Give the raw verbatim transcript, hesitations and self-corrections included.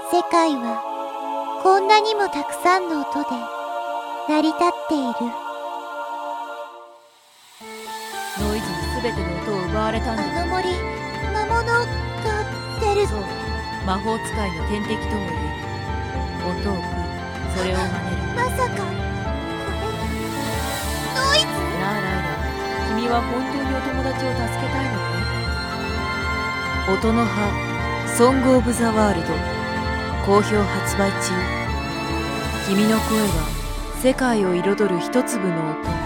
世界はこんなにもたくさんの音で成り立っている。 ノイズに全ての音を奪われたんだ。 あの森、魔物が出る。 そう、魔法使いの天敵とも言える。音を食い、それを真似る。 まさかこれノイズ？ なあライラ、君は本当にお友達を助けたいのか？音の葉ソング・オブ・ザ・ワールド好評発売中。君の声は世界を彩る一粒の音。